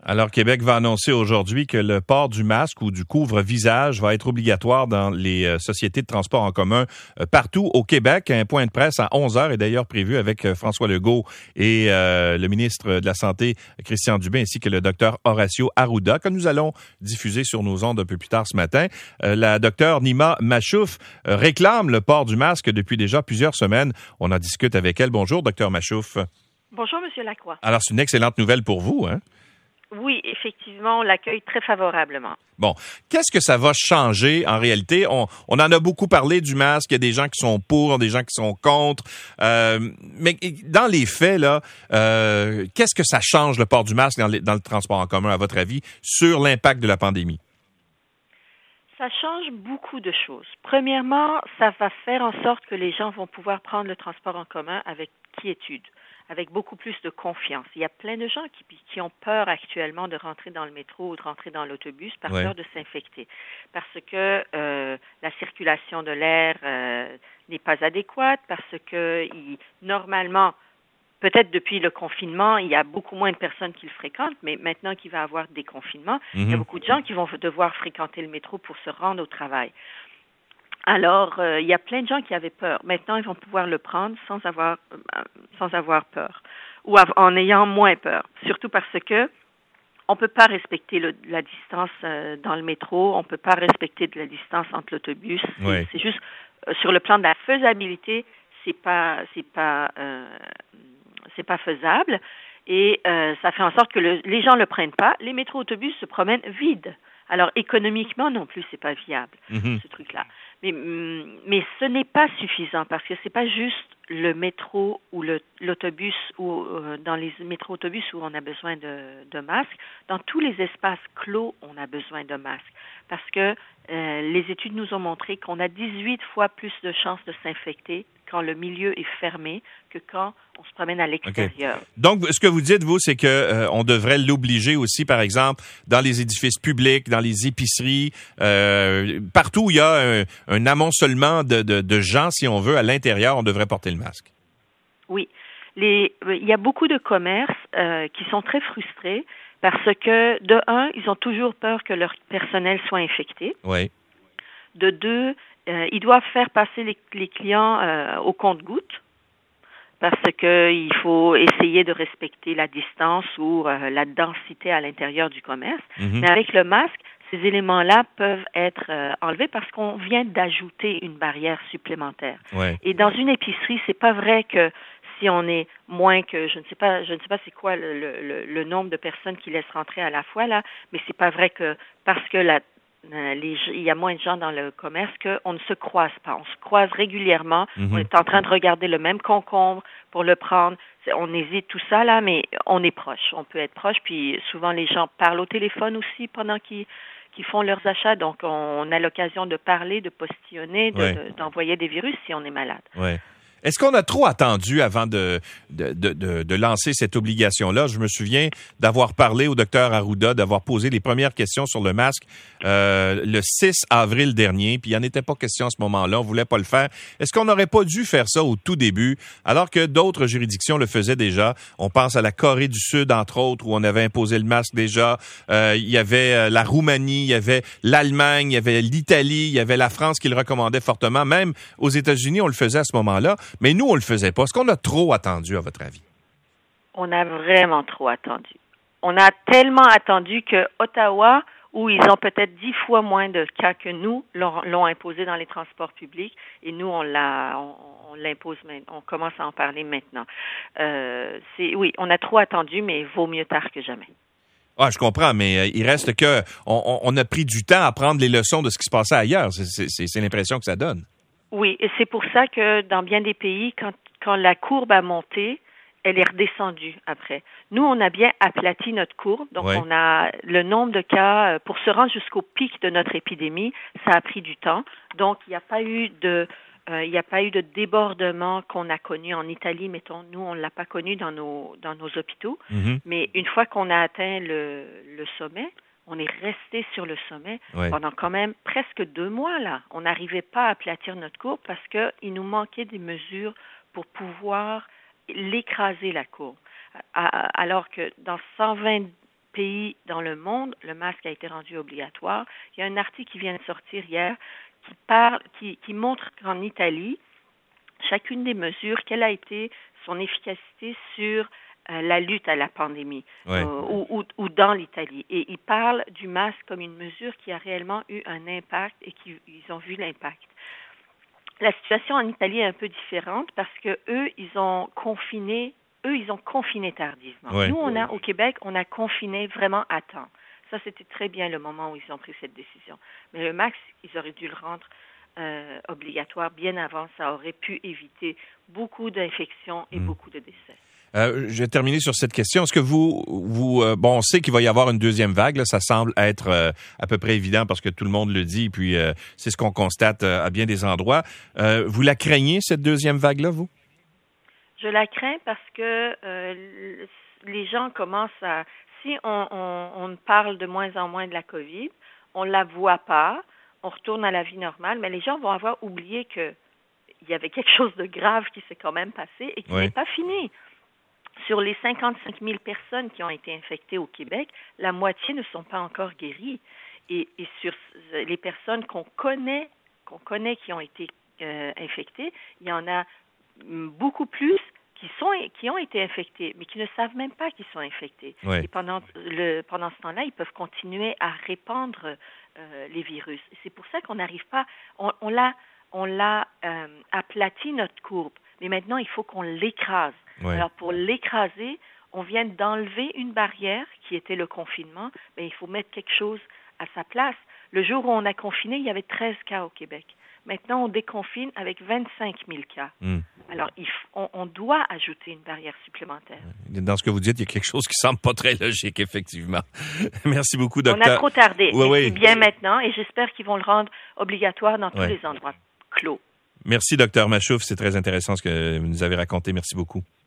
Alors, Québec va annoncer aujourd'hui que le port du masque ou du couvre-visage va être obligatoire dans les sociétés de transport en commun partout au Québec. Un point de presse à 11 heures est d'ailleurs prévu avec François Legault et le ministre de la Santé, Christian Dubé, ainsi que le docteur Horacio Arruda, que nous allons diffuser sur nos ondes un peu plus tard ce matin. La docteure Nima Machouf réclame le port du masque depuis déjà plusieurs semaines. On en discute avec elle. Bonjour, docteur Machouf. Bonjour, Monsieur Lacroix. Alors, c'est une excellente nouvelle pour vous, hein? Oui, effectivement, on l'accueille très favorablement. Bon, qu'est-ce que ça va changer en réalité? On en a beaucoup parlé du masque, il y a des gens qui sont pour, des gens qui sont contre, mais dans les faits, là, qu'est-ce que ça change le port du masque dans le transport en commun, à votre avis, sur l'impact de la pandémie? Ça change beaucoup de choses. Premièrement, ça va faire en sorte que les gens vont pouvoir prendre le transport en commun avec quiétude, avec beaucoup plus de confiance. Il y a plein de gens qui ont peur actuellement de rentrer dans le métro ou de rentrer dans l'autobus par peur de s'infecter, parce que la circulation de l'air n'est pas adéquate, parce que normalement, peut-être depuis le confinement, il y a beaucoup moins de personnes qui le fréquentent, mais maintenant qu'il va y avoir des confinements, il y a beaucoup de gens qui vont devoir fréquenter le métro pour se rendre au travail. Alors, il y a plein de gens qui avaient peur. Maintenant, ils vont pouvoir le prendre sans avoir peur ou en ayant moins peur. Surtout parce que on peut pas respecter la distance dans le métro, on peut pas respecter de la distance entre l'autobus. C'est juste sur le plan de la faisabilité, c'est pas faisable et ça fait en sorte que les gens le prennent pas. Les métros-autobus se promènent vides. Alors économiquement non plus, c'est pas viable ce truc-là. Mais ce n'est pas suffisant parce que c'est pas juste le métro ou l'autobus ou dans les métros-autobus où on a besoin de masques. Dans tous les espaces clos, on a besoin de masques parce que les études nous ont montré qu'on a 18 fois plus de chances de s'infecter quand le milieu est fermé que quand on se promène à l'extérieur. Okay. Donc, ce que vous dites, vous, c'est que on devrait l'obliger aussi, par exemple, dans les édifices publics, dans les épiceries, partout où il y a un amoncellement de gens, si on veut, à l'intérieur, on devrait porter le masque. Oui. Il y a beaucoup de commerces qui sont très frustrés parce que, de un, ils ont toujours peur que leur personnel soit infecté. Oui. De deux, ils doivent faire passer les clients au compte-gouttes parce que il faut essayer de respecter la distance ou la densité à l'intérieur du commerce. Mais avec le masque, ces éléments-là peuvent être enlevés parce qu'on vient d'ajouter une barrière supplémentaire. Ouais. Et dans une épicerie, c'est pas vrai que si on est moins que je ne sais pas c'est quoi le nombre de personnes qui laissent rentrer à la fois là, mais c'est pas vrai que parce que il y a moins de gens dans le commerce qu'on ne se croise pas. On se croise régulièrement. On est en train de regarder le même concombre pour le prendre. On hésite tout ça là, mais on est proche. On peut être proche. Puis souvent les gens parlent au téléphone aussi pendant qu'ils font leurs achats. Donc on a l'occasion de parler, de postillonner, d'envoyer des virus si on est malade. Ouais. Est-ce qu'on a trop attendu avant de lancer cette obligation-là? Je me souviens d'avoir parlé au docteur Arruda, d'avoir posé les premières questions sur le masque le 6 avril dernier, puis il n'y en était pas question à ce moment-là, on voulait pas le faire. Est-ce qu'on n'aurait pas dû faire ça au tout début, alors que d'autres juridictions le faisaient déjà? On pense à la Corée du Sud, entre autres, où on avait imposé le masque déjà. Il y avait la Roumanie, il y avait l'Allemagne, il y avait l'Italie, il y avait la France qui le recommandait fortement. Même aux États-Unis, on le faisait à ce moment-là. Mais nous, on le faisait pas. Est-ce qu'on a trop attendu, à votre avis? On a vraiment trop attendu. On a tellement attendu que Ottawa, où ils ont peut-être 10 fois moins de cas que nous, l'ont imposé dans les transports publics, et nous, on l'impose maintenant. On commence à en parler maintenant. Oui, on a trop attendu, mais vaut mieux tard que jamais. Ah, je comprends, mais il reste que on a pris du temps à prendre les leçons de ce qui se passait ailleurs. C'est l'impression que ça donne. Oui, et c'est pour ça que dans bien des pays, quand la courbe a monté, elle est redescendue après. Nous, on a bien aplati notre courbe, donc on a le nombre de cas, pour se rendre jusqu'au pic de notre épidémie, ça a pris du temps. Donc, il n'y a pas eu de débordement qu'on a connu en Italie, mettons. Nous, on ne l'a pas connu dans nos hôpitaux. Mais une fois qu'on a atteint le sommet, on est resté sur le sommet pendant quand même presque 2 mois, là. On n'arrivait pas à aplatir notre courbe parce qu'il nous manquait des mesures pour pouvoir l'écraser, la courbe. Alors que dans 120 pays dans le monde, le masque a été rendu obligatoire. Il y a un article qui vient de sortir hier qui montre qu'en Italie, chacune des mesures, quelle a été son efficacité sur la lutte à la pandémie ou dans l'Italie. Et ils parlent du masque comme une mesure qui a réellement eu un impact et qu'ils ont vu l'impact. La situation en Italie est un peu différente parce que eux, ils ont confiné tardivement. Ouais. Nous, au Québec, on a confiné vraiment à temps. Ça, c'était très bien le moment où ils ont pris cette décision. Mais le masque, ils auraient dû le rendre obligatoire bien avant. Ça aurait pu éviter beaucoup d'infections et beaucoup de décès. Je vais terminer sur cette question. Est-ce que on sait qu'il va y avoir une deuxième vague, là, ça semble être à peu près évident parce que tout le monde le dit, puis c'est ce qu'on constate à bien des endroits. Vous la craignez, cette deuxième vague-là, vous? Je la crains parce que les gens commencent à... Si on parle de moins en moins de la COVID, on la voit pas, on retourne à la vie normale, mais les gens vont avoir oublié qu'il y avait quelque chose de grave qui s'est quand même passé et qui n'est pas fini. Sur les 55 000 personnes qui ont été infectées au Québec, la moitié ne sont pas encore guéries. Et sur les personnes qu'on connaît qui ont été infectées, il y en a beaucoup plus qui ont été infectés, mais qui ne savent même pas qu'ils sont infectés. Oui. Et pendant ce temps-là, ils peuvent continuer à répandre les virus. Et c'est pour ça qu'on n'arrive pas... On l'a aplati notre courbe, mais maintenant, il faut qu'on l'écrase. Oui. Alors, pour l'écraser, on vient d'enlever une barrière qui était le confinement, mais il faut mettre quelque chose à sa place. Le jour où on a confiné, il y avait 13 cas au Québec. Maintenant, on déconfine avec 25 000 cas. Alors, on doit ajouter une barrière supplémentaire. Dans ce que vous dites, il y a quelque chose qui semble pas très logique, effectivement. Merci beaucoup, docteur. On a trop tardé. Oui. C'est bien maintenant, et j'espère qu'ils vont le rendre obligatoire dans tous les endroits clos. Merci, docteur Machouf. C'est très intéressant ce que vous nous avez raconté. Merci beaucoup.